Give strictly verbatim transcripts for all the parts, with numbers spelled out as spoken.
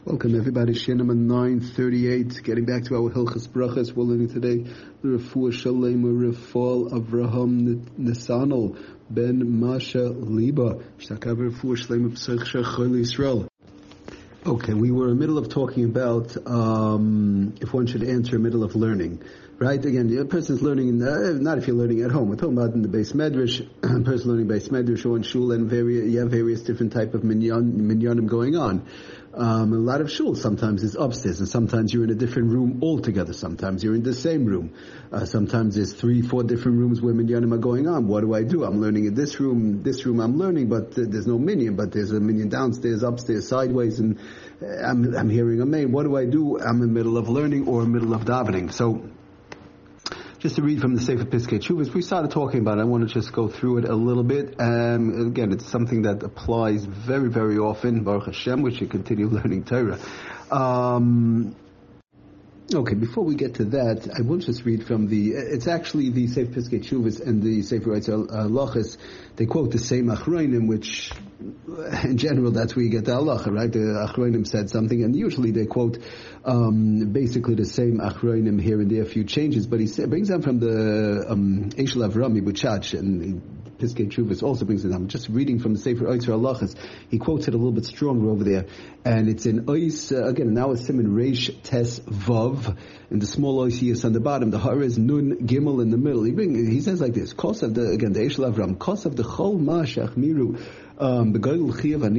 Welcome everybody, Shia number nine thirty-eight, getting back to our Hilchas Brachas. We're learning today the Refuah Shalem Rifal Avraham Nisanel Ben Masha Liba Shtakav Refuah Shalem B'Sech Shechol Yisrael. Okay, we were in the middle of talking about um, if one should answer in the middle of learning. Right? Again, the person is learning, uh, not if you're learning at home. We're talking about in the Beis Medrash, a person learning Beis Medrash or in Shul, and various, you have various different type of minyan, minyanim going on. Um, a lot of shul sometimes is upstairs, and sometimes you're in a different room altogether. Sometimes you're in the same room. Uh, sometimes there's three, four different rooms where minyanim are going on. What do I do? I'm learning in this room, this room I'm learning, but uh, there's no minyan, but there's a minyan downstairs, upstairs, sideways, and uh, I'm, I'm hearing a main. What do I do? I'm in the middle of learning or in the middle of davening. So, just to read from the Sefer Piskei Teshuvos, we started talking about it. I want to just go through it a little bit. Um, again, it's something that applies very, very often, Baruch Hashem, we should continue learning Torah. Um, okay, before we get to that, I want to just read from the, it's actually the Sefer Piskei Teshuvos and the Sefer Eitzer Halachos. They quote the same Achronim, which in general that's where you get the halacha, right? The Achronim said something, and usually they quote um, basically the same Achronim here and there, a few changes. But he say, brings them from the um, Eshel Avrami Buchach, and Piskei Teshuvos also brings it. I'm just reading from the Sefer Eitzer Halachos. He quotes it a little bit stronger over there, and it's in Ois uh, again. Now it's Siman Reish Tes Vav, and the small Ois is on the bottom. The Har is Nun Gimel in the middle. He bring, he says like this: Kos of the again the Eshel Avram, Kos of the Chol Mashach Miru. Um, we understand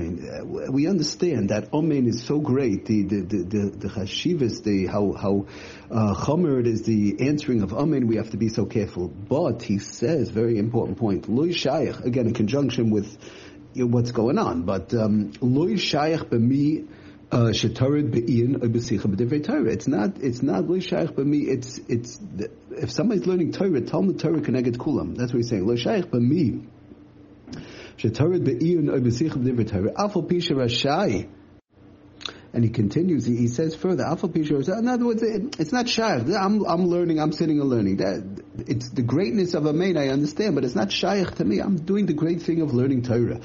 that Amen is so great. The the the the, the chashivas, the how how uh, chomer it is, the answering of Amen. We have to be so careful. But he says, very important point. Loy shayach, again in conjunction with you know, what's going on. But loy shayach b'mi shetarid be'in b'sicha b'divrei Torah. It's not it's not loy shayach b'mi. It's it's if somebody's learning Torah, Talmud Torah connected kulam. That's what he's saying. Loy shayach b'mi. And he continues, he, he says further, in other words, it, it's not shaykh. I'm, I'm learning, I'm sitting and learning. That, it's the greatness of a main, I understand, but it's not shaykh to me. I'm doing the great thing of learning Torah.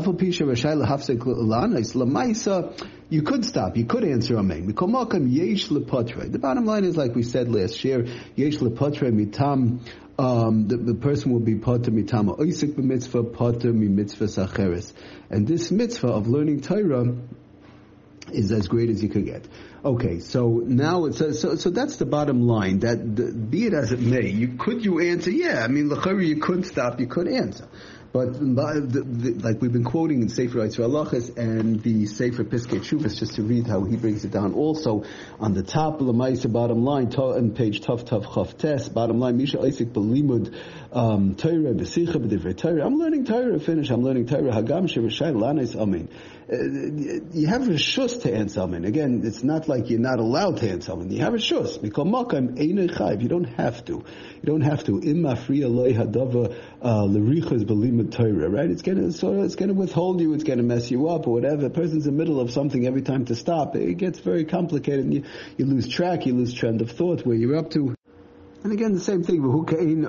You could stop, you could answer Amen. The bottom line is, like we said last year, yesh lepatre mitam. Um, the, the person will be pater mitama oisik b'mitzvah, pater mi mitzvah sacheres, and this mitzvah of learning Torah is as great as you could get. Okay, so now it's a, so so that's the bottom line. That the, be it as it may, you could you answer? Yeah, I mean l'chari you could stop, you could answer. But the, the, like we've been quoting in Sefer Eitzer Halachos and the Sefer Piskei Teshuvos, just to read how he brings it down. Also on the top, L'maisa, bottom line, on page Tav Tav Chav Tes, bottom line, Misha Isaac Belimud um, Torah B'Sicha B'Divrei Torah. I'm learning Torah. Finish. I'm learning Torah. Hagam Shevashai Lanes Amen. You have a shus to answer Amen. Again, it's not like you're not allowed to answer Amen. You have a shus. Mikol Makam Einei Chayv. You don't have to. You don't have to. Im Mafriya Loi Hadava L'Richas Belimud Torah, right? It's gonna sort of, it's gonna withhold you, it's gonna mess you up or whatever. A person's in the middle of something, every time to stop, it gets very complicated and you, you lose track, you lose trend of thought where you're up to. And again, the same thing. You're in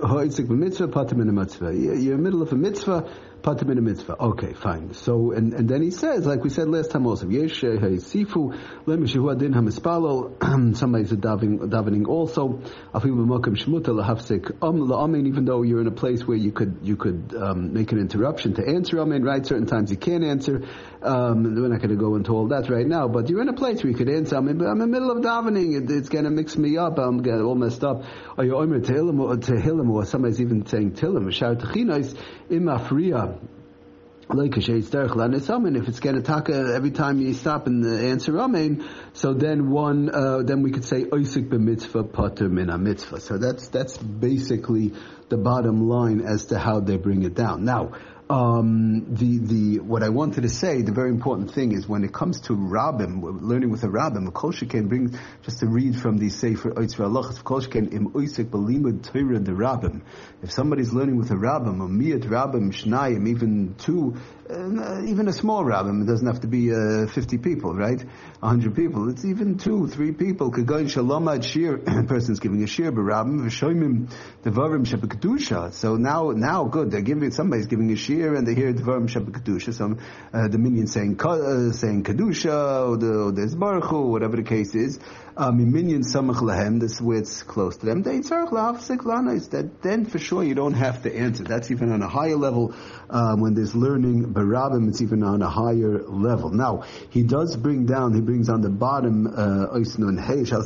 the middle of a mitzvah, patim in a mitzvah. Okay, fine. So, and, and then he says, like we said last time also, yesh sifu lemishu adin hamispalo. Somebody's davening, davening also. Afilu b'makom shmuta lahafsik um la'amen. Even though you're in a place where you could you could um, make an interruption to answer amen, right? Certain times you can't answer. Um, we're not going to go into all that right now, but you're in a place where you could answer amen. But I'm in the middle of davening. It, it's going to mix me up. I'm getting all messed up. Or you're omer tehillim or tehillim, or somebody's even saying tehillim. Shar techinais imafriya. Like if it's going to talk every time you stop and answer amen, so then one, uh, then we could say oisik b'mitzvah pater min mitzvah. So that's that's basically the bottom line as to how they bring it down. Now, um, the the what I wanted to say, the very important thing is when it comes to rabbim, learning with a rabbim, a kol sheken brings just to read from the Sefer Eitzer Halachos, kol sheken im oisik b'limud Torah the rabbim. If somebody's learning with a rabbim, a miyat rabbim shnayim, even two, uh, even a small rabbim, it doesn't have to be uh, fifty people, right? one hundred people. It's even two, three people. Kagoin shalomad shir, person's giving a shir, b'rabbim, v'shoimim devarim shebekadusha. So now, now, good, they're giving, somebody's giving a shir, and they hear devarim shebekadusha, some, uh, the minion saying, uh, saying kadusha, or the, or there's baruch hu, whatever the case is. Um, minion samach lahem, this is where it's close to them. They tzarich la'afsik lanos, that then for sure you don't have to answer. That's even on a higher level, um, when there's learning b'rabbim, it's even on a higher level. Now, he does bring down, he brings on the bottom, oisnun hey, shel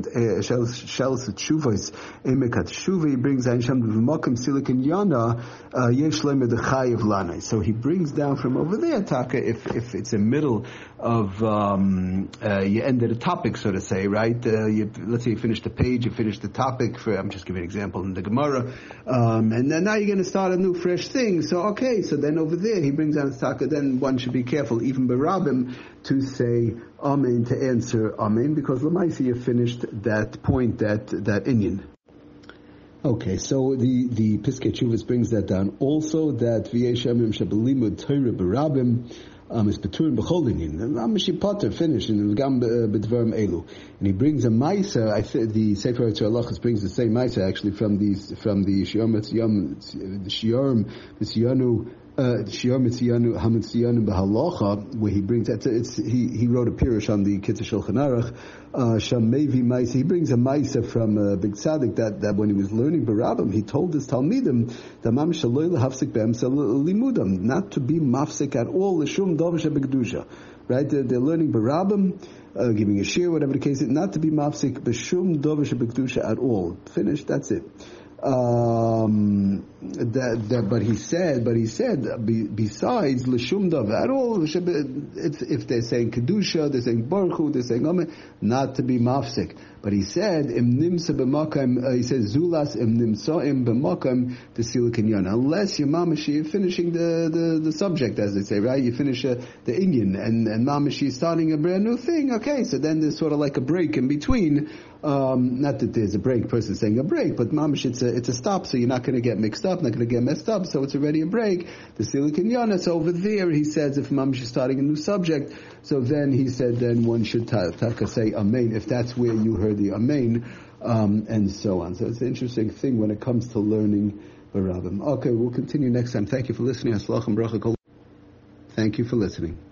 tshuvos, emekat shuva, he brings down sham v'makom silicon yana, yesh lem edechayev lanai. So he brings down from over there, taka, if, if it's a middle of, um, uh, you ended a topic, so to say, right? Uh, you, let's say you finished the page, you finished the topic for, I'm just giving an example in the Gemara, um, and then now you're going to start a new fresh thing. So, okay, so then over there he brings down the taka, then one should be careful, even b'rabbim, to say amen, to answer amen, because l'maisi you finished that point, that, that inyan. Okay, so the, the Piskei Teshuvos brings that down. Also, that v'yesh amim shebelimud Torah b'rabbim, Um, is Peturim b'chol inyan. Amishi Potter finished in Gam b'dvarim elu, and he brings a ma'aser. I think the Sefer Halachos brings the same ma'aser actually from the from the Shiur Mitziyanu, the Shiur Mitziyanu, Shiur Mitziyanu Hamitziyanu b'Halacha, where he brings that. It's he he wrote a pirush on the Kitzur Shulchan Aruch. Sham Mevi Ma'aser. He brings a ma'aser from uh, Big Tzaddik that that when he was learning b'Rabbim, he told his talmidim that mam shaloy lehafsik b'emsel limudam, not to be mafsik at all l'shum davar shebekdusha. Right? They're, they're learning b'Rabbim, uh, giving a shir, whatever the case is, not to be mafsik b'shum davar shebekdusha at all. Finished. That's it. Um, that, that, but he said, but he said, be, besides l'shum davar at all, it's, if they're saying kedusha, they're saying baruch hu, they're saying amen, not to be mafsik. But he said, im nimsa b'makam, uh, he says, zulas im nimsaim b'makam t'sil kinyan. Unless you're mamashi, you're finishing the, the, the subject, as they say, right? You finish uh, the inyan, and, and mamashi is starting a brand new thing. Okay, so then there's sort of like a break in between. Um, not that there's a break, person saying a break, but mamash, it's a, it's a stop, so you're not going to get mixed up, not going to get messed up, so it's already a break. The silicon yana, so over there, he says, if mamash is starting a new subject, so then he said, then one should ta- taka say amen, if that's where you heard the amen, um, and so on. So it's an interesting thing when it comes to learning b'Rabbim. Okay, we'll continue next time. Thank you for listening. Thank you for listening.